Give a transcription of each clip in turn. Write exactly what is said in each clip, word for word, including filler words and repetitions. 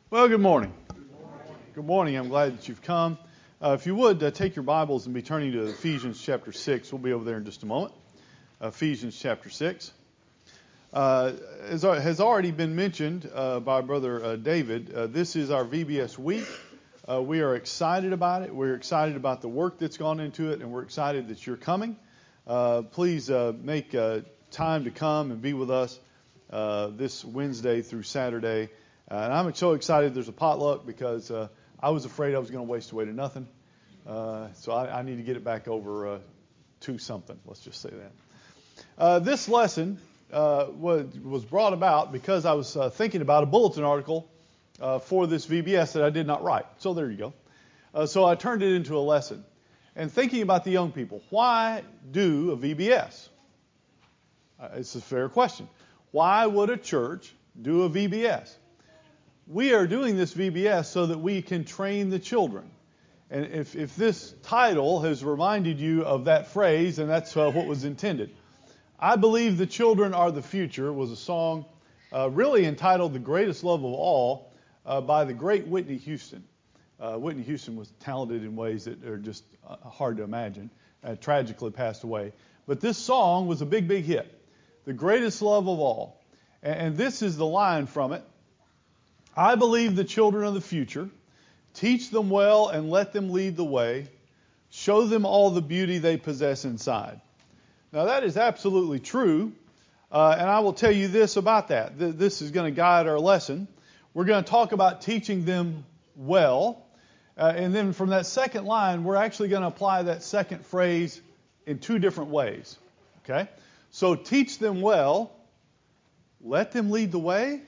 Well, good morning. Good morning. I'm glad that you've come. Uh, if you would, uh, take your Bibles and be turning to Ephesians chapter six. We'll be over there in just a moment. Ephesians chapter six. Uh, as has already been mentioned uh, by Brother uh, David, uh, this is our V B S week. Uh, we are excited about it. We're excited about the work that's gone into it, and we're excited that you're coming. Uh, please uh, make uh, time to come and be with us uh, this Wednesday through Saturday. Uh, and I'm so excited there's a potluck because uh, I was afraid I was going to waste away to nothing. Uh, so I, I need to get it back over uh, to something. Let's just say that. Uh, this lesson uh, was, was brought about because I was uh, thinking about a bulletin article uh, for this V B S that I did not write. So there you go. Uh, so I turned it into a lesson. And thinking about the young people, why do a V B S? Uh, it's a fair question. Why would a church do a V B S? We are doing this V B S so that we can train the children. And if, if this title has reminded you of that phrase, then that's uh, what was intended. I Believe the Children Are the Future was a song uh, really entitled The Greatest Love of All uh, by the great Whitney Houston. Uh, Whitney Houston was talented in ways that are just uh, hard to imagine, uh, tragically passed away. But this song was a big, big hit. The Greatest Love of All. And, and this is the line from it. I believe the children of the future. Teach them well and let them lead the way. Show them all the beauty they possess inside. Now that is absolutely true. Uh, and I will tell you this about that. Th- this is going to guide our lesson. We're going to talk about teaching them well. Uh, and then from that second line, we're actually going to apply that second phrase in two different ways. Okay? So teach them well. Let them lead the way.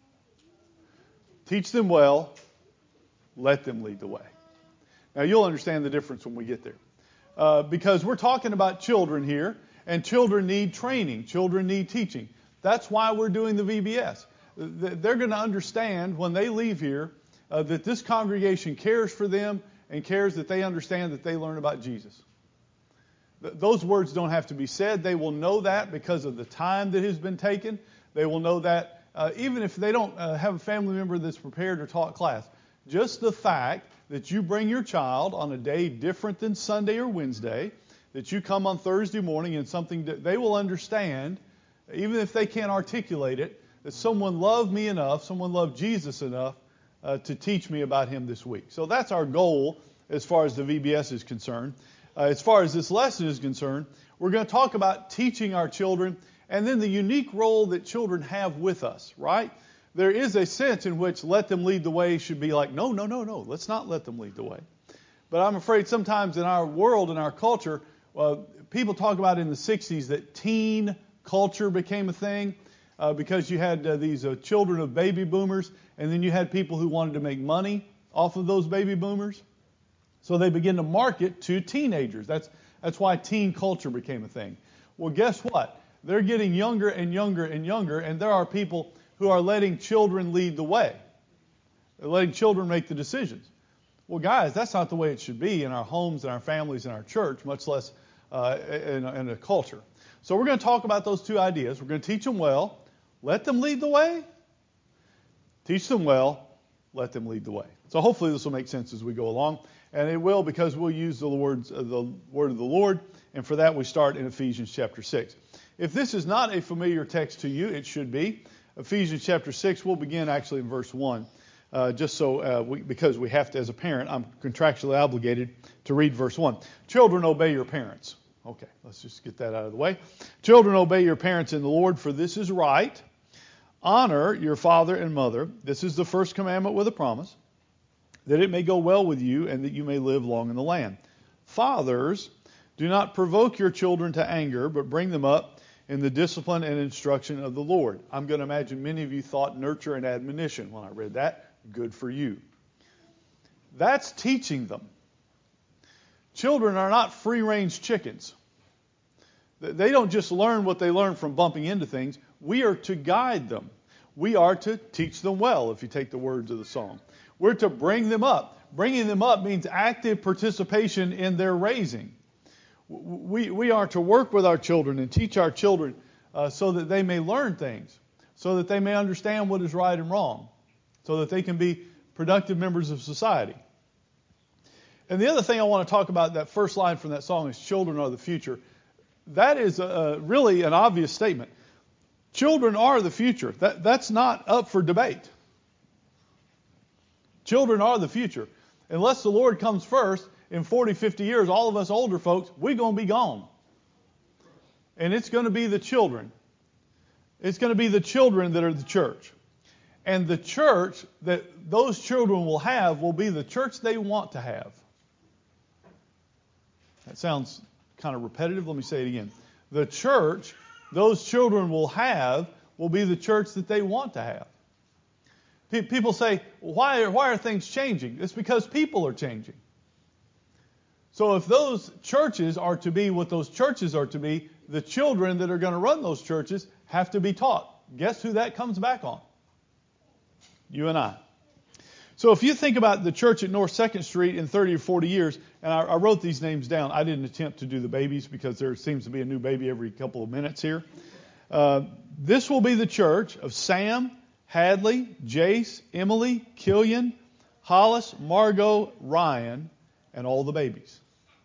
Teach them well, let them lead the way. Now, you'll understand the difference when we get there. Uh, because we're talking about children here, and children need training. Children need teaching. That's why we're doing the V B S. They're going to understand when they leave here uh, that this congregation cares for them and cares that they understand that they learn about Jesus. Th- those words don't have to be said. They will know that because of the time that has been taken. They will know that Uh, even if they don't uh, have a family member that's prepared or taught class. Just the fact that you bring your child on a day different than Sunday or Wednesday, that you come on Thursday morning and something that they will understand, even if they can't articulate it, that someone loved me enough, someone loved Jesus enough uh, to teach me about him this week. So that's our goal as far as the V B S is concerned. Uh, as far as this lesson is concerned, we're going to talk about teaching our children and then the unique role that children have with us, right? There is a sense in which let them lead the way should be like, no, no, no, no, let's not let them lead the way. But I'm afraid sometimes in our world, in our culture, uh, people talk about in the sixties that teen culture became a thing uh, because you had uh, these uh, children of baby boomers, and then you had people who wanted to make money off of those baby boomers. So they begin to market to teenagers. That's, that's why teen culture became a thing. Well, guess what? They're getting younger and younger and younger, and there are people who are letting children lead the way. They're letting children make the decisions. Well, guys, that's not the way it should be in our homes and our families and our church, much less uh, in, in a culture. So we're going to talk about those two ideas. We're going to teach them well, let them lead the way. Teach them well, let them lead the way. So hopefully this will make sense as we go along, and it will because we'll use the words, uh, the word of the Lord, and for that we start in Ephesians chapter six. If this is not a familiar text to you, it should be. Ephesians chapter six, we'll begin actually in verse one. Uh, just so, uh, we, because we have to, as a parent, I'm contractually obligated to read verse one. Children, obey your parents. Okay, let's just get that out of the way. Children, obey your parents in the Lord, for this is right. Honor your father and mother. This is the first commandment with a promise, that it may go well with you and that you may live long in the land. Fathers, do not provoke your children to anger, but bring them up in the discipline and instruction of the Lord. I'm going to imagine many of you thought nurture and admonition when I read that. Good for you. That's teaching them. Children are not free-range chickens. They don't just learn what they learn from bumping into things. We are to guide them. We are to teach them well, if you take the words of the song. We're to bring them up. Bringing them up means active participation in their raising. We, we are to work with our children and teach our children uh, so that they may learn things, so that they may understand what is right and wrong, so that they can be productive members of society. And the other thing I want to talk about, that first line from that song is children are the future. That is a, really an obvious statement. Children are the future. That, that's not up for debate. Children are the future. Unless the Lord comes first, in forty, fifty years, all of us older folks, we're going to be gone. And it's going to be the children. It's going to be the children that are the church. And the church that those children will have will be the church they want to have. That sounds kind of repetitive. Let me say it again. The church those children will have will be the church that they want to have. People say, why are, why are things changing? It's because people are changing. So if those churches are to be what those churches are to be, the children that are going to run those churches have to be taught. Guess who that comes back on? You and I. So if you think about the church at North second Street in thirty or forty years, and I, I wrote these names down. I didn't attempt to do the babies because there seems to be a new baby every couple of minutes here. Uh, this will be the church of Sam, Hadley, Jace, Emily, Killian, Hollis, Margot, Ryan, and all the babies.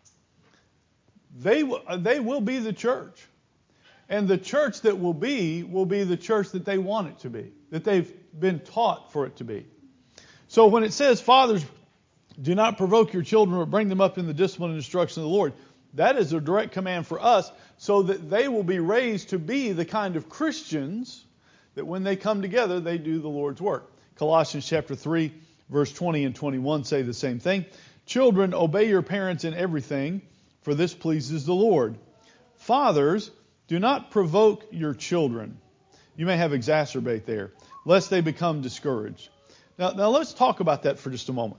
They, w- they will be the church. And the church that will be, will be the church that they want it to be, that they've been taught for it to be. So when it says, fathers, do not provoke your children or bring them up in the discipline and instruction of the Lord, that is a direct command for us so that they will be raised to be the kind of Christians that when they come together, they do the Lord's work. Colossians chapter three, verse twenty and twenty-one say the same thing. Children, obey your parents in everything, for this pleases the Lord. Fathers, do not provoke your children. You may have exacerbate there, lest they become discouraged. Now, now let's talk about that for just a moment.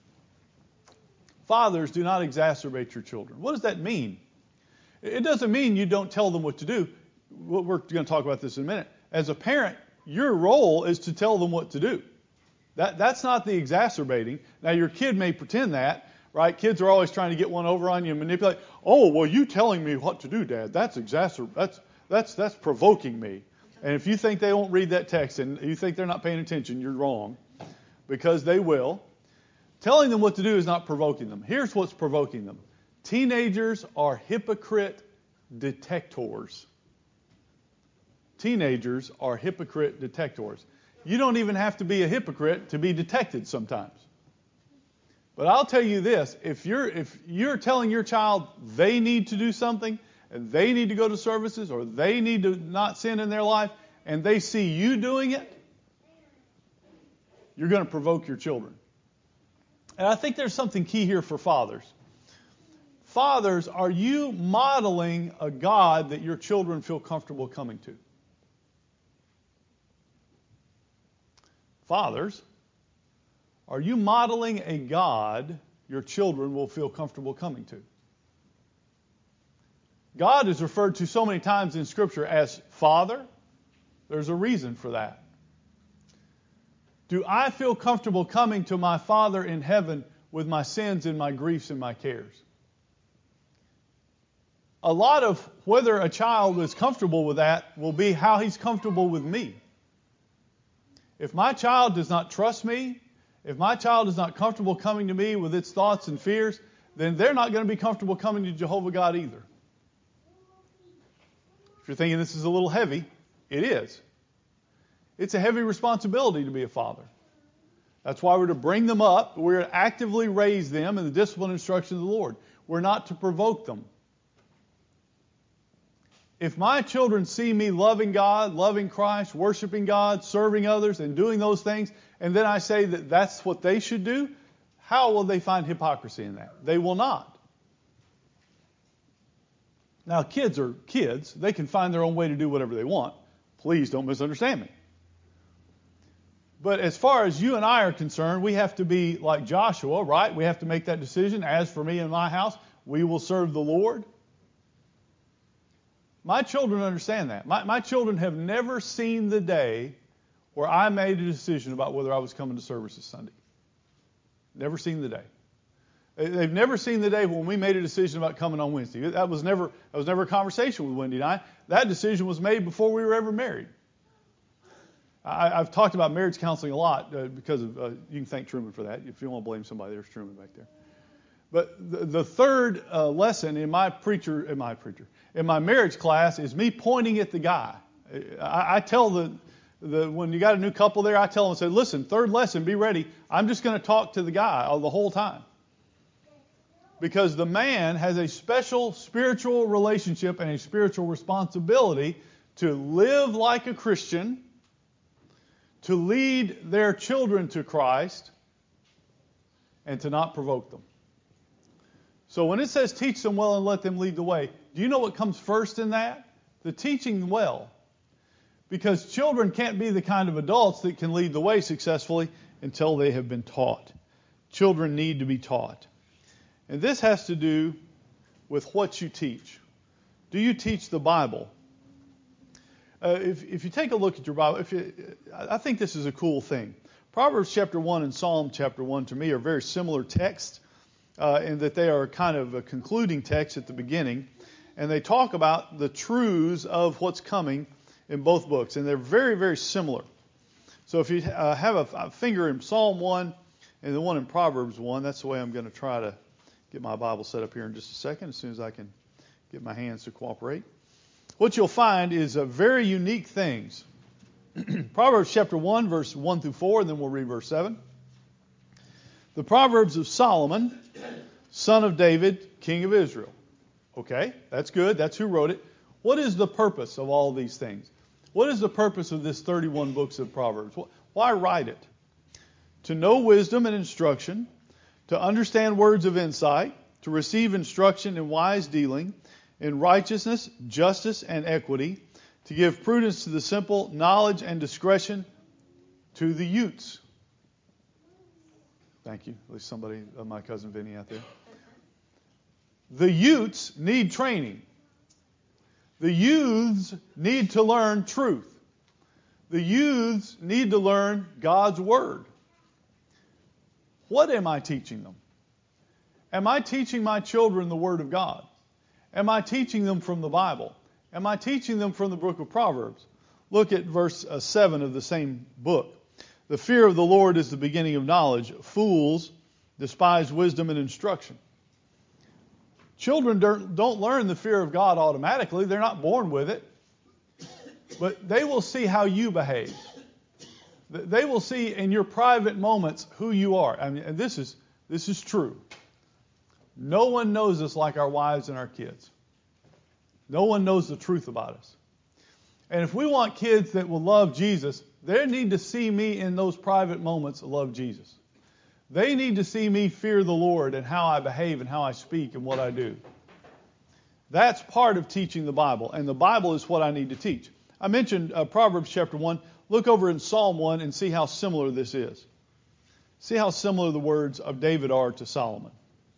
Fathers, do not exacerbate your children. What does that mean? It doesn't mean you don't tell them what to do. We're going to talk about this in a minute. As a parent, your role is to tell them what to do. That, that's not the exacerbating. Now, your kid may pretend that, right? Kids are always trying to get one over on you and manipulate. Oh, well, you telling me what to do, Dad, that's exacer- that's that's that's provoking me. And if you think they won't read that text and you think they're not paying attention, you're wrong, because they will. Telling them what to do is not provoking them. Here's what's provoking them. Teenagers are hypocrite detectors. Teenagers are hypocrite detectors. You don't even have to be a hypocrite to be detected sometimes. But I'll tell you this, if you're if you're telling your child they need to do something, and they need to go to services, or they need to not sin in their life, and they see you doing it, you're going to provoke your children. And I think there's something key here for fathers. Fathers, are you modeling a God that your children feel comfortable coming to? Fathers, are you modeling a God your children will feel comfortable coming to? God is referred to so many times in Scripture as Father. There's a reason for that. Do I feel comfortable coming to my Father in heaven with my sins and my griefs and my cares? A lot of whether a child is comfortable with that will be how he's comfortable with me. If my child does not trust me, if my child is not comfortable coming to me with its thoughts and fears, then they're not going to be comfortable coming to Jehovah God either. If you're thinking this is a little heavy, it is. It's a heavy responsibility to be a father. That's why we're to bring them up. We're to actively raise them in the discipline and instruction of the Lord. We're not to provoke them. If my children see me loving God, loving Christ, worshiping God, serving others, and doing those things, and then I say that that's what they should do, how will they find hypocrisy in that? They will not. Now, kids are kids. They can find their own way to do whatever they want. Please don't misunderstand me. But as far as you and I are concerned, we have to be like Joshua, right? We have to make that decision. As for me and my house, we will serve the Lord. My children understand that. My, my children have never seen the day where I made a decision about whether I was coming to service this Sunday. Never seen the day. They've never seen the day when we made a decision about coming on Wednesday. That was never that was never a conversation with Wendy and I. That decision was made before we were ever married. I, I've talked about marriage counseling a lot uh, because of, uh, you can thank Truman for that. If you want to blame somebody, there's Truman back there. But the, the third uh, lesson in my preacher, in my preacher, in my marriage class is me pointing at the guy. I, I tell the, the when you got a new couple there, I tell them, I say, listen, third lesson, be ready. I'm just going to talk to the guy all the whole time. Because the man has a special spiritual relationship and a spiritual responsibility to live like a Christian, to lead their children to Christ, and to not provoke them. So when it says teach them well and let them lead the way, do you know what comes first in that? The teaching well. Because children can't be the kind of adults that can lead the way successfully until they have been taught. Children need to be taught. And this has to do with what you teach. Do you teach the Bible? Uh, if, if you take a look at your Bible, if you, I think this is a cool thing. Proverbs chapter one and Psalm chapter one to me are very similar texts uh, in that they are kind of a concluding text at the beginning. And they talk about the truths of what's coming in both books. And they're very, very similar. So if you uh, have a, a finger in Psalm one and the one in Proverbs one, that's the way I'm going to try to get my Bible set up here in just a second, as soon as I can get my hands to cooperate. What you'll find is a very unique things. Proverbs chapter one, verse one through four, and then we'll read verse seven. The Proverbs of Solomon, son of David, king of Israel. Okay, that's good. That's who wrote it. What is the purpose of all these things? What is the purpose of this thirty-one books of Proverbs? Why write it? To know wisdom and instruction, to understand words of insight, to receive instruction in wise dealing, in righteousness, justice, and equity, to give prudence to the simple, knowledge and discretion to the youths. Thank you. At least somebody, uh, my cousin Vinny out there. The youths need training. The youths need to learn truth. The youths need to learn God's Word. What am I teaching them? Am I teaching my children the Word of God? Am I teaching them from the Bible? Am I teaching them from the book of Proverbs? Look at verse uh, seven of the same book. The fear of the Lord is the beginning of knowledge. Fools despise wisdom and instruction. Children don't, don't learn the fear of God automatically. They're not born with it. But they will see how you behave. They will see in your private moments who you are. I mean, and this is this is true. No one knows us like our wives and our kids. No one knows the truth about us. And if we want kids that will love Jesus, they need to see me in those private moments love Jesus. They need to see me fear the Lord and how I behave and how I speak and what I do. That's part of teaching the Bible. And the Bible is what I need to teach. I mentioned uh, Proverbs chapter one. Look over in Psalm one and see how similar this is. See how similar the words of David are to Solomon.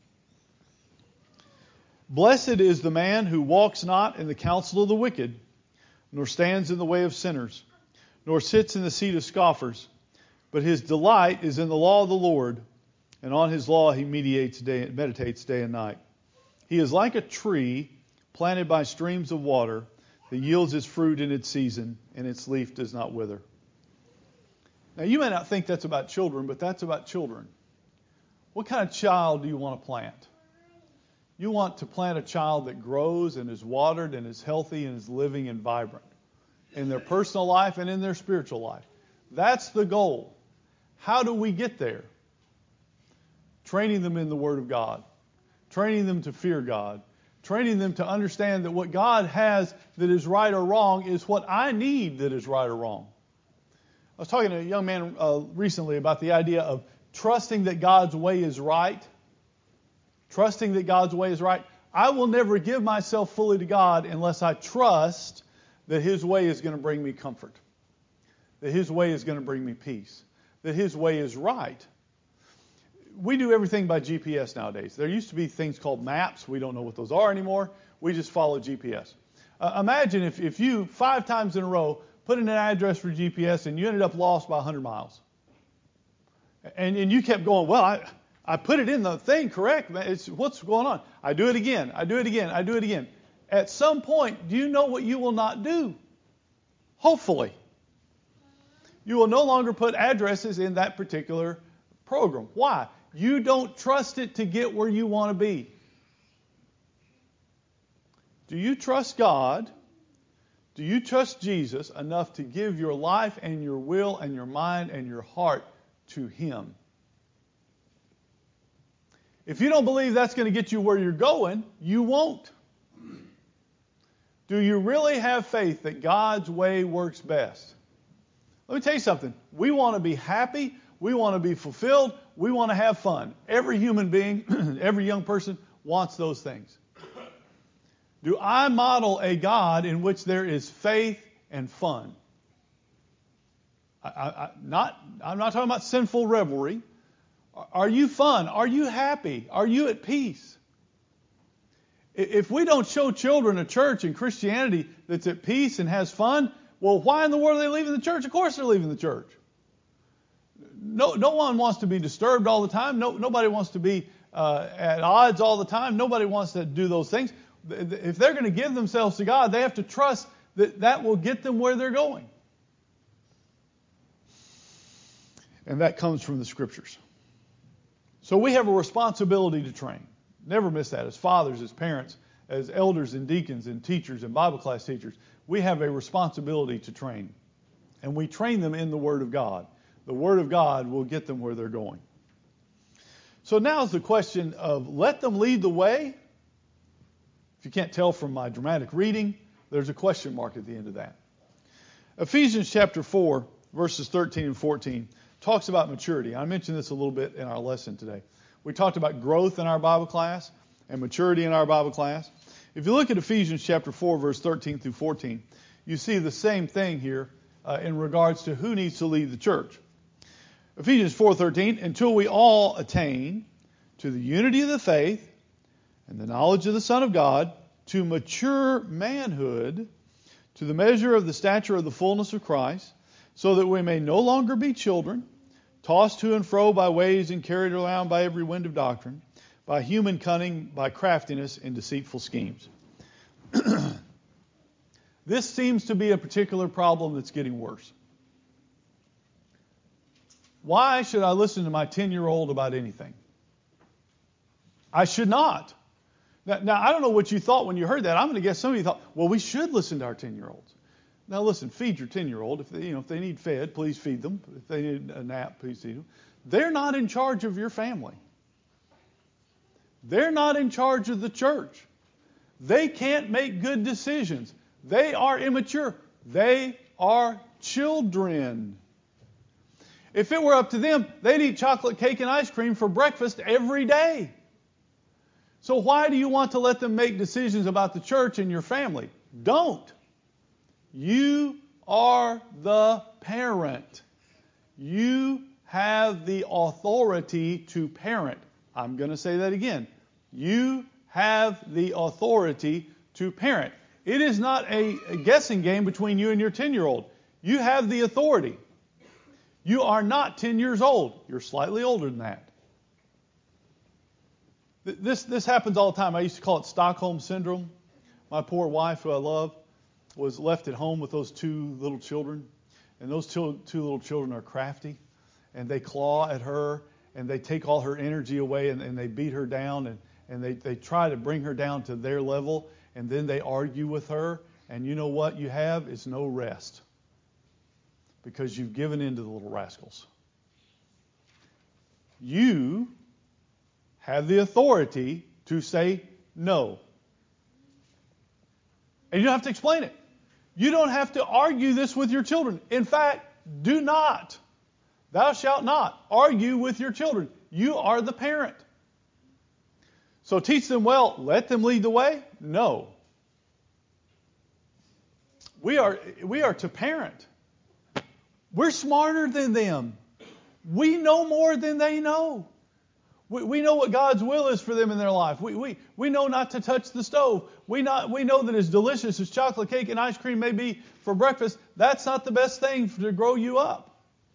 Blessed is the man who walks not in the counsel of the wicked, nor stands in the way of sinners, nor sits in the seat of scoffers. But his delight is in the law of the Lord, and on his law he meditates day, meditates day and night. He is like a tree planted by streams of water that yields its fruit in its season, and its leaf does not wither. Now, you may not think that's about children, but that's about children. What kind of child do you want to plant? You want to plant a child that grows and is watered and is healthy and is living and vibrant in their personal life and in their spiritual life. That's the goal. How do we get there? Training them in the Word of God. Training them to fear God. Training them to understand that what God has that is right or wrong is what I need that is right or wrong. I was talking to a young man uh, recently about the idea of trusting that God's way is right. Trusting that God's way is right. I will never give myself fully to God unless I trust that His way is going to bring me comfort. That His way is going to bring me peace. That His way is right. We do everything by G P S nowadays. There used to be things called maps. We don't know what those are anymore. We just follow G P S. Uh, imagine if, if you, five times in a row, put in an address for G P S and you ended up lost by one hundred miles. And, and you kept going, well, I, I put it in the thing correct. It's, what's going on? I do it again. I do it again. I do it again. At some point, do you know what you will not do? Hopefully. You will no longer put addresses in that particular program. Why? You don't trust it to get where you want to be. Do you trust God? Do you trust Jesus enough to give your life and your will and your mind and your heart to Him? If you don't believe that's going to get you where you're going, you won't. Do you really have faith that God's way works best? Let me tell you something. We want to be happy. We want to be fulfilled. We want to have fun. Every human being, every young person wants those things. Do I model a God in which there is faith and fun? I, I, I, not, I'm not talking about sinful revelry. Are you fun? Are you happy? Are you at peace? If we don't show children a church and Christianity that's at peace and has fun, well, why in the world are they leaving the church? Of course they're leaving the church. No, no one wants to be disturbed all the time. No, nobody wants to be uh, at odds all the time. Nobody wants to do those things. If they're going to give themselves to God, they have to trust that that will get them where they're going. And that comes from the Scriptures. So we have a responsibility to train. Never miss that. As fathers, as parents, as elders and deacons and teachers and Bible class teachers, we have a responsibility to train. And we train them in the Word of God. The Word of God will get them where they're going. So now is the question of let them lead the way. If you can't tell from my dramatic reading, there's a question mark at the end of that. Ephesians chapter four, verses thirteen and fourteen, talks about maturity. I mentioned this a little bit in our lesson today. We talked about growth in our Bible class and maturity in our Bible class. If you look at Ephesians chapter four, verse thirteen through fourteen, you see the same thing here uh, in regards to who needs to lead the church. Ephesians four thirteen, until we all attain to the unity of the faith and the knowledge of the Son of God, to mature manhood, to the measure of the stature of the fullness of Christ, so that we may no longer be children, tossed to and fro by waves and carried around by every wind of doctrine, by human cunning, by craftiness and deceitful schemes. This seems to be a particular problem that's getting worse. Why should I listen to my ten-year-old about anything? I should not. Now, now, I don't know what you thought when you heard that. I'm going to guess some of you thought, well, we should listen to our ten-year-olds. Now, listen, feed your ten-year-old. If they, you know, if they need fed, please feed them. If they need a nap, please feed them. They're not in charge of your family. They're not in charge of the church. They can't make good decisions. They are immature. They are children. If it were up to them, they'd eat chocolate cake and ice cream for breakfast every day. So why do you want to let them make decisions about the church and your family? Don't. You are the parent. You have the authority to parent. I'm going to say that again. You have the authority to parent. It is not a, a guessing game between you and your ten-year-old. You have the authority. You are not ten years old. You're slightly older than that. This, this happens all the time. I used to call it Stockholm Syndrome. My poor wife, who I love, was left at home with those two little children. And those two, two little children are crafty. And they claw at her. And they take all her energy away. And, and they beat her down. And, and they, they try to bring her down to their level. And then they argue with her. And you know what you have is no rest. Because you've given in to the little rascals. You have the authority to say no. And you don't have to explain it. You don't have to argue this with your children. In fact, do not. Thou shalt not argue with your children. You are the parent. So teach them well. Let them lead the way? No. We are, we are to parent. We're smarter than them. We know more than they know. We, we know what God's will is for them in their life. We, we, we know not to touch the stove. We, not, we know that as delicious as chocolate cake and ice cream may be for breakfast, that's not the best thing to grow you up.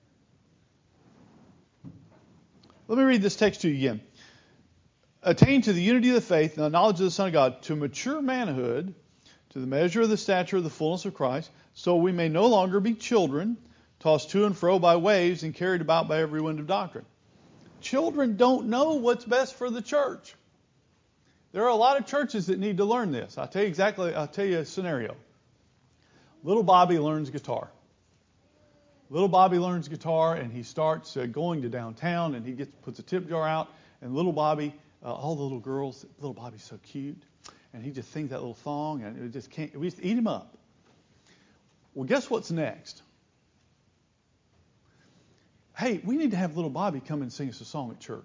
Let me read this text to you again. Attain to the unity of the faith and the knowledge of the Son of God, to mature manhood, to the measure of the stature of the fullness of Christ, so we may no longer be children, tossed to and fro by waves and carried about by every wind of doctrine. Children don't know what's best for the church. There are a lot of churches that need to learn this. I'll tell you exactly, I'll tell you a scenario. Little Bobby learns guitar. Little Bobby learns guitar, and he starts uh, going to downtown, and he gets puts a tip jar out, and little Bobby, uh, all the little girls, little Bobby's so cute, and he just sings that little song, and it just can't, we just eat him up. Well, guess what's next? Hey, we need to have little Bobby come and sing us a song at church.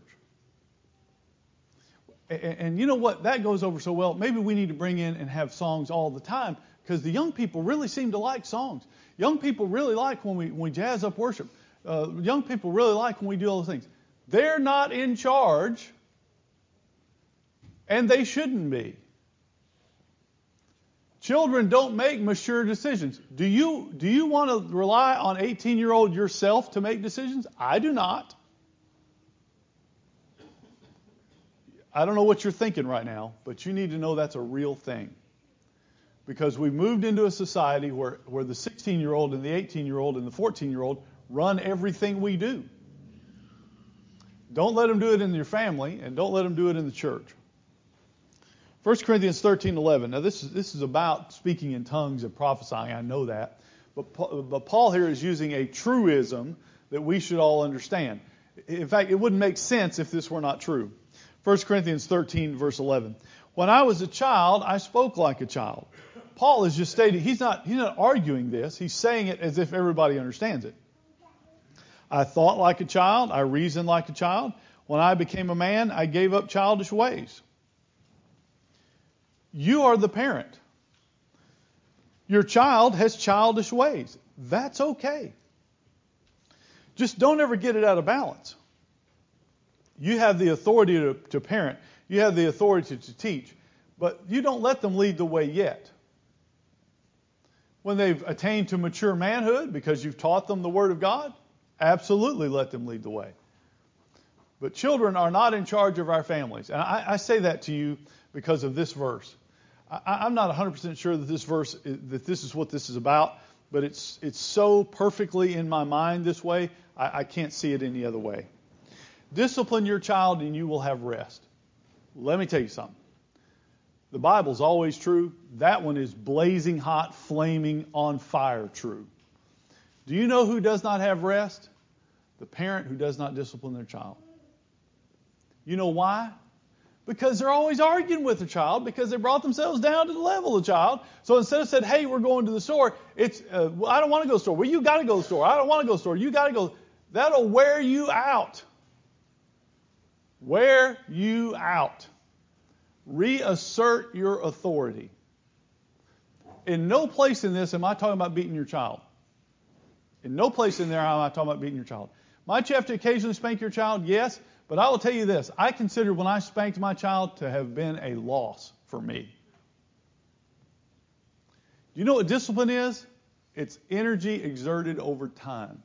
And, and you know what? That goes over so well. Maybe we need to bring in and have songs all the time, because the young people really seem to like songs. Young people really like when we, when we jazz up worship. Uh, young people really like when we do all those things. They're not in charge, and they shouldn't be. Children don't make mature decisions. Do you, do you want to rely on eighteen-year-old yourself to make decisions? I do not. I don't know what you're thinking right now, but you need to know that's a real thing. Because we've moved into a society where, where the sixteen-year-old and the eighteen-year-old and the fourteen-year-old run everything we do. Don't let them do it in your family, and don't let them do it in the church. First Corinthians thirteen eleven. Now this is this is about speaking in tongues and prophesying. I know that, but but Paul here is using a truism that we should all understand. In fact, it wouldn't make sense if this were not true. First Corinthians thirteen verse eleven. When I was a child, I spoke like a child. Paul is just stating, he's not he's not arguing this. He's saying it as if everybody understands it. I thought like a child. I reasoned like a child. When I became a man, I gave up childish ways. You are the parent. Your child has childish ways. That's okay. Just don't ever get it out of balance. You have the authority to, to parent. You have the authority to, to teach. But you don't let them lead the way yet. When they've attained to mature manhood, because you've taught them the Word of God, absolutely let them lead the way. But children are not in charge of our families. And I, I say that to you because of this verse. I, I'm not one hundred percent sure that this verse, that this is what this is about, but it's it's so perfectly in my mind this way, I, I can't see it any other way. Discipline your child and you will have rest. Let me tell you something. The Bible's always true. That one is blazing hot, flaming, on fire true. Do you know who does not have rest? The parent who does not discipline their child. You know why? Because they're always arguing with their child because they brought themselves down to the level of the child. So instead of saying, hey, we're going to the store, it's, uh, well, I don't want to go to the store. Well, you got to go to the store. I don't want to go to the store. You got to go. That'll wear you out. Wear you out. Reassert your authority. In no place in this am I talking about beating your child. In no place in there am I talking about beating your child. Might you have to occasionally spank your child? Yes. But I will tell you this. I consider when I spanked my child to have been a loss for me. Do you know what discipline is? It's energy exerted over time.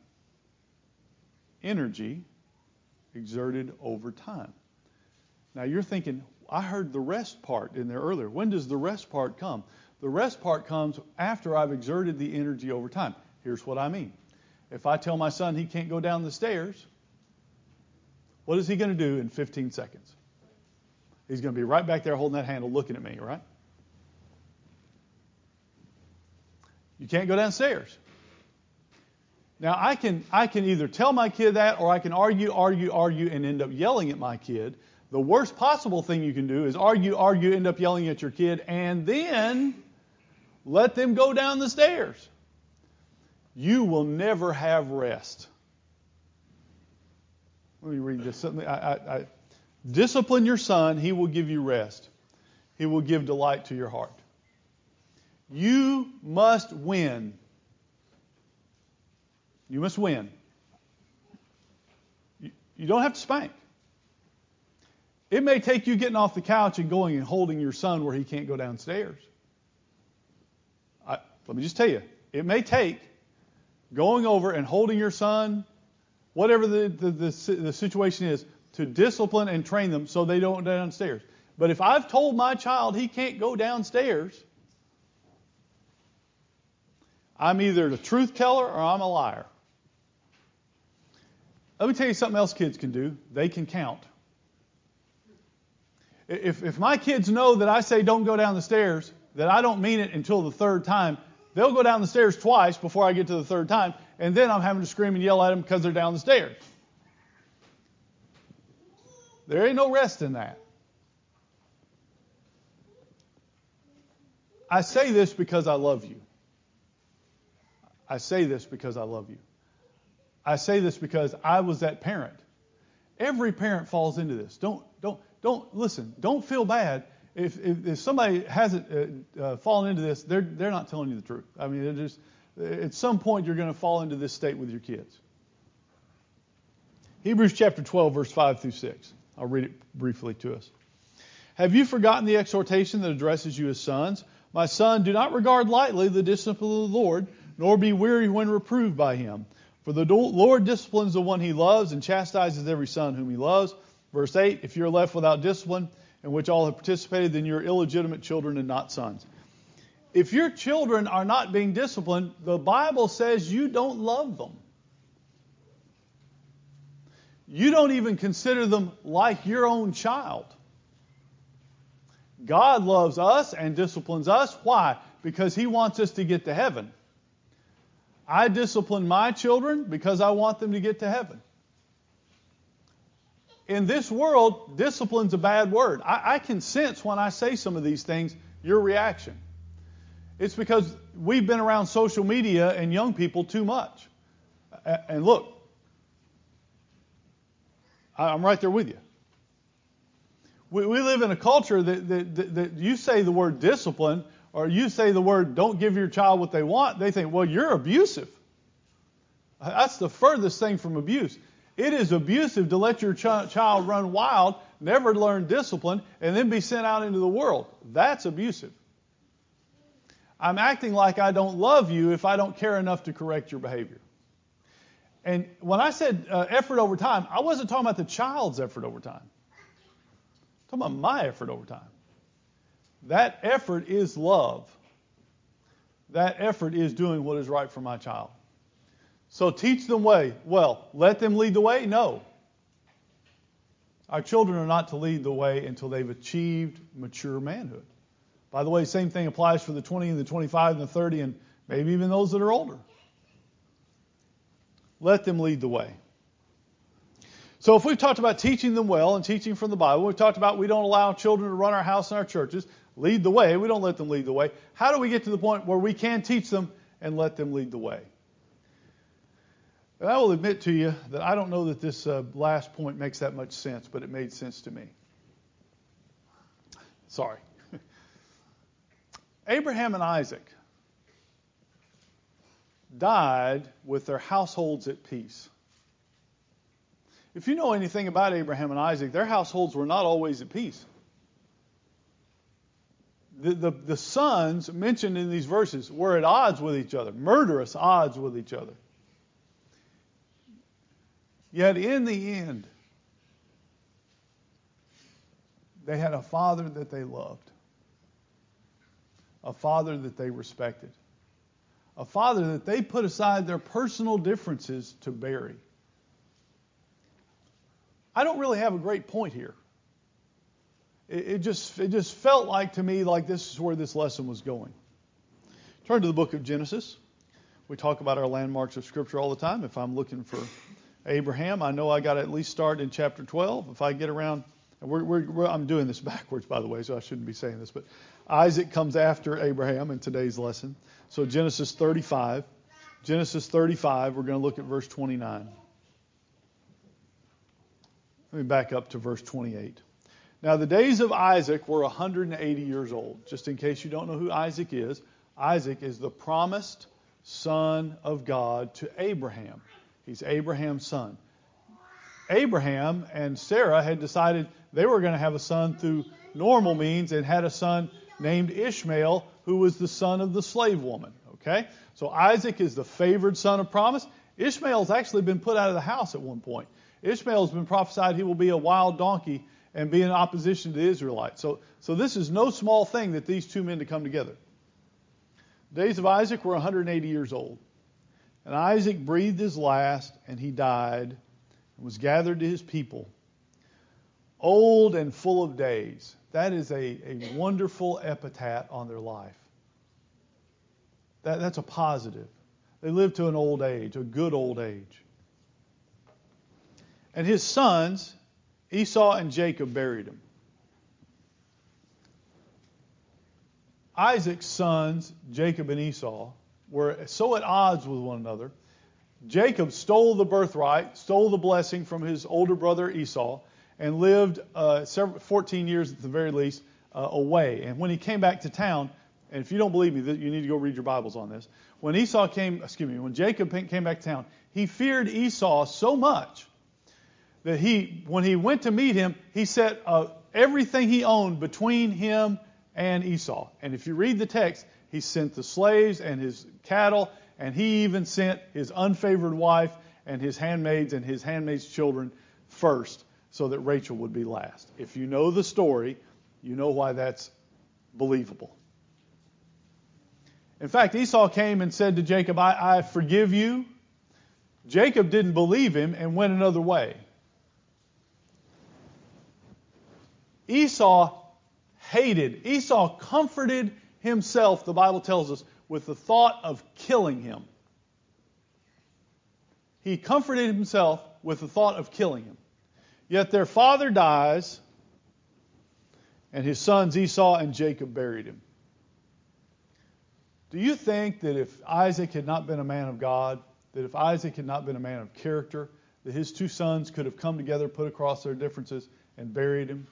Energy exerted over time. Now you're thinking, I heard the rest part in there earlier. When does the rest part come? The rest part comes after I've exerted the energy over time. Here's what I mean. If I tell my son he can't go down the stairs, what is he going to do in fifteen seconds? He's going to be right back there holding that handle looking at me, right? You can't go downstairs. Now, I can I can either tell my kid that or I can argue, argue, argue, and end up yelling at my kid. The worst possible thing you can do is argue, argue, end up yelling at your kid, and then let them go down the stairs. You will never have rest. Let me read this. I, I, I, discipline your son, he will give you rest. He will give delight to your heart. You must win. You must win. You, you don't have to spank. It may take you getting off the couch and going and holding your son where he can't go downstairs. I, let me just tell you, it may take going over and holding your son, whatever the, the, the, the situation is, to discipline and train them so they don't go downstairs. But if I've told my child he can't go downstairs, I'm either the truth teller or I'm a liar. Let me tell you something else kids can do. They can count. If, if my kids know that I say don't go down the stairs, that I don't mean it until the third time, they'll go down the stairs twice before I get to the third time, and then I'm having to scream and yell at them because they're down the stairs. There ain't no rest in that. I say this because I love you. I say this because I love you. I say this because I was that parent. Every parent falls into this. Don't, don't, don't listen. Don't feel bad if if, if somebody hasn't uh, uh, fallen into this. They're they're not telling you the truth. I mean, they're just at some point you're going to fall into this state with your kids. Hebrews chapter twelve, verse five through six. I'll read it briefly to us. Have you forgotten the exhortation that addresses you as sons? My son, do not regard lightly the discipline of the Lord, nor be weary when reproved by him. For the Lord disciplines the one he loves and chastises every son whom he loves. Verse eight, if you're left without discipline, in which all have participated, then you're illegitimate children and not sons. If your children are not being disciplined, the Bible says you don't love them. You don't even consider them like your own child. God loves us and disciplines us. Why? Because he wants us to get to heaven. I discipline my children because I want them to get to heaven. In this world, discipline's a bad word. I, I can sense when I say some of these things, your reaction. It's because we've been around social media and young people too much. And look, I'm right there with you. We, we live in a culture that, that, that, that you say the word discipline, or you say the word don't give your child what they want, they think, well, you're abusive. That's the furthest thing from abuse. It is abusive to let your ch- child run wild, never learn discipline, and then be sent out into the world. That's abusive. I'm acting like I don't love you if I don't care enough to correct your behavior. And when I said uh, effort over time, I wasn't talking about the child's effort over time. I'm talking about my effort over time. That effort is love. That effort is doing what is right for my child. So teach them way. Well, let them lead the way? No. Our children are not to lead the way until they've achieved mature manhood. By the way, same thing applies for the twenty and the twenty-five and the thirty and maybe even those that are older. Let them lead the way. So if we've talked about teaching them well and teaching from the Bible, we've talked about we don't allow children to run our house and our churches, lead the way, we don't let them lead the way. How do we get to the point where we can teach them and let them lead the way? And I will admit to you that I don't know that this uh, last point makes that much sense, but it made sense to me. Sorry. Abraham and Isaac died with their households at peace. If you know anything about Abraham and Isaac, their households were not always at peace. The, the, the sons mentioned in these verses were at odds with each other, murderous odds with each other. Yet in the end, they had a father that they loved, a father that they respected, a father that they put aside their personal differences to bury. I don't really have a great point here. It, it just it just felt like to me like this is where this lesson was going. Turn to the book of Genesis. We talk about our landmarks of Scripture all the time. If I'm looking for Abraham, I know I got to at least start in chapter twelve. If I get around, we're, we're, we're, I'm doing this backwards, by the way, so I shouldn't be saying this, but Isaac comes after Abraham in today's lesson. So Genesis thirty-five. Genesis thirty-five, we're going to look at verse twenty-nine. Let me back up to verse twenty-eight. Now the days of Isaac were one hundred eighty years old. Just in case you don't know who Isaac is, Isaac is the promised son of God to Abraham. He's Abraham's son. Abraham and Sarah had decided they were going to have a son through normal means and had a son named Ishmael, who was the son of the slave woman. Okay? So Isaac is the favored son of promise. Ishmael's actually been put out of the house at one point. Ishmael has been prophesied he will be a wild donkey and be in opposition to the Israelites. So, so this is no small thing that these two men to come together. The days of Isaac were one hundred eighty years old. And Isaac breathed his last, and he died. was gathered to his people, old and full of days. That is a, a wonderful epithet on their life. That, that's a positive. They lived to an old age, a good old age. And his sons, Esau and Jacob, buried him. Isaac's sons, Jacob and Esau, were so at odds with one another. Jacob stole the birthright, stole the blessing from his older brother Esau, and lived uh, several, fourteen years at the very least uh, away. And when he came back to town, and if you don't believe me, you need to go read your Bibles on this. When Esau came, excuse me, when Jacob came back to town, he feared Esau so much that he, when he went to meet him, he set uh, everything he owned between him and Esau. And if you read the text, he sent the slaves and his cattle, and he even sent his unfavored wife and his handmaids and his handmaids' children first, so that Rachel would be last. If you know the story, you know why that's believable. In fact, Esau came and said to Jacob, I, I forgive you. Jacob didn't believe him and went another way. Esau hated, Esau comforted himself, the Bible tells us, with the thought of killing him. He comforted himself with the thought of killing him. Yet their father dies, and his sons Esau and Jacob buried him. Do you think that if Isaac had not been a man of God, that if Isaac had not been a man of character, that his two sons could have come together, put across their differences, and buried him?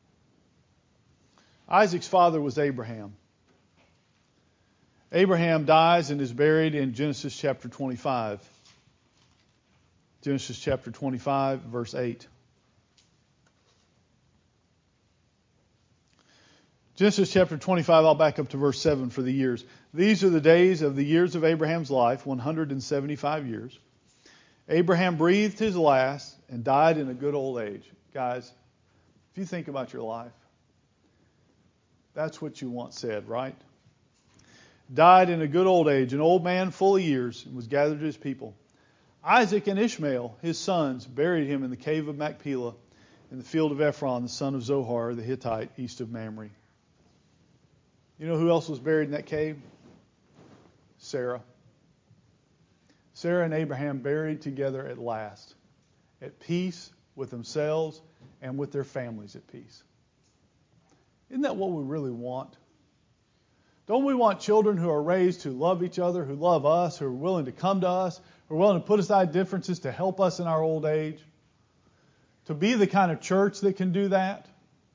Isaac's father was Abraham. Abraham dies and is buried in Genesis chapter twenty-five. Genesis chapter twenty-five, verse eight. Genesis chapter twenty-five, I'll back up to verse seven for the years. These are the days of the years of Abraham's life, one hundred seventy-five years. Abraham breathed his last and died in a good old age. Guys, if you think about your life, that's what you want said, right? Died in a good old age, an old man full of years, and was gathered to his people. Isaac and Ishmael, his sons, buried him in the cave of Machpelah in the field of Ephron, the son of Zohar, the Hittite, east of Mamre. You know who else was buried in that cave? Sarah. Sarah and Abraham buried together at last, at peace with themselves and with their families at peace. Isn't that what we really want? Don't we want children who are raised to love each other, who love us, who are willing to come to us, who are willing to put aside differences to help us in our old age? To be the kind of church that can do that?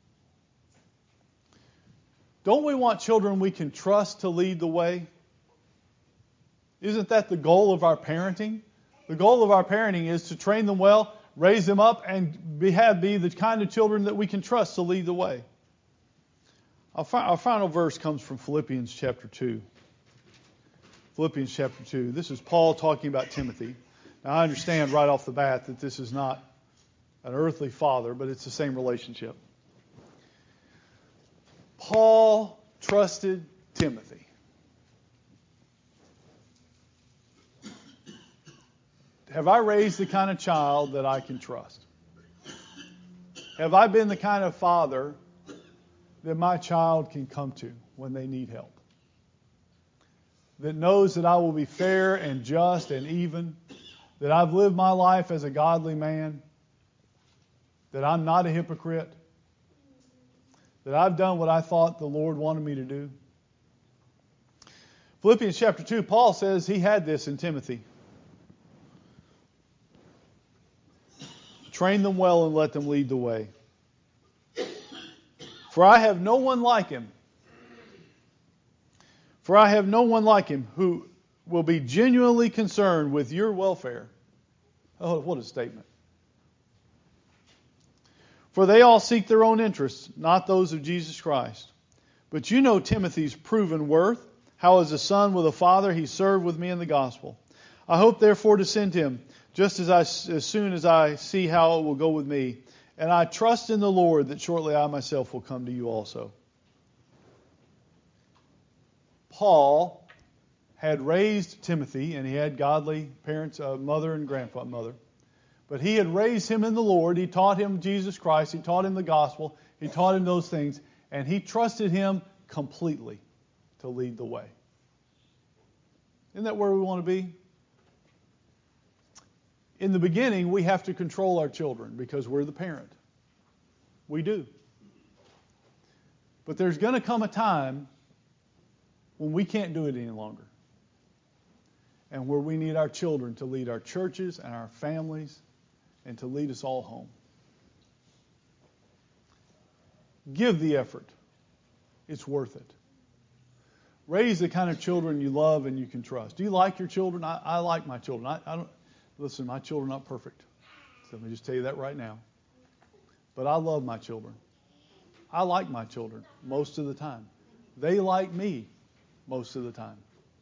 Don't we want children we can trust to lead the way? Isn't that the goal of our parenting? The goal of our parenting is to train them well, raise them up, and be, have, be the kind of children that we can trust to lead the way. Our, fi- our final verse comes from Philippians chapter two. Philippians chapter two. This is Paul talking about Timothy. Now, I understand right off the bat that this is not an earthly father, but it's the same relationship. Paul trusted Timothy. Have I raised the kind of child that I can trust? Have I been the kind of father that my child can come to when they need help? That knows that I will be fair and just and even, that I've lived my life as a godly man, that I'm not a hypocrite, that I've done what I thought the Lord wanted me to do. Philippians chapter two, Paul says he had this in Timothy. Train them well and let them lead the way. For I have no one like him. For I have no one like him who will be genuinely concerned with your welfare. Oh, what a statement. For they all seek their own interests, not those of Jesus Christ. But you know Timothy's proven worth, how as a son with a father he served with me in the gospel. I hope therefore to send him, just as, I, as soon as I see how it will go with me. And I trust in the Lord that shortly I myself will come to you also. Paul had raised Timothy, and he had godly parents, uh, mother and grandmother. But he had raised him in the Lord. He taught him Jesus Christ. He taught him the gospel. He taught him those things. And he trusted him completely to lead the way. Isn't that where we want to be? In the beginning, we have to control our children because we're the parent. We do. But there's going to come a time when we can't do it any longer. And where we need our children to lead our churches and our families and to lead us all home. Give the effort. It's worth it. Raise the kind of children you love and you can trust. Do you like your children? I, I like my children. I, I don't. Listen, my children are not perfect. So let me just tell you that right now. But I love my children. I like my children most of the time. They like me most of the time.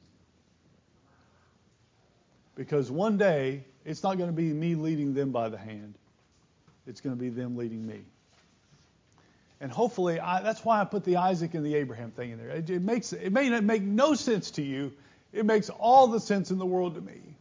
Because one day, it's not going to be me leading them by the hand. It's going to be them leading me. And hopefully, I, that's why I put the Isaac and the Abraham thing in there. It, it makes it may not make no sense to you. It makes all the sense in the world to me.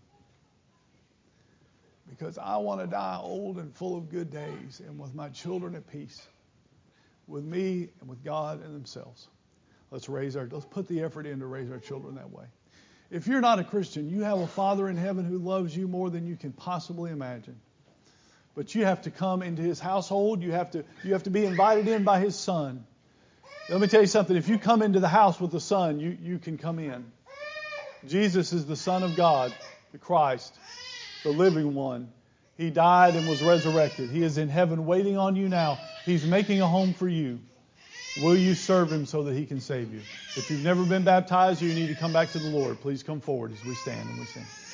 Because I want to die old and full of good days and with my children at peace. With me and with God and themselves. Let's raise our let's put the effort in to raise our children that way. If you're not a Christian, you have a Father in heaven who loves you more than you can possibly imagine. But you have to come into his household. You have to you have to be invited in by his Son. Let me tell you something. If you come into the house with the Son, you, you can come in. Jesus is the Son of God, the Christ, the living one. He died and was resurrected. He is in heaven waiting on you now. He's making a home for you. Will you serve him so that he can save you? If you've never been baptized or you need to come back to the Lord, please come forward as we stand and we sing.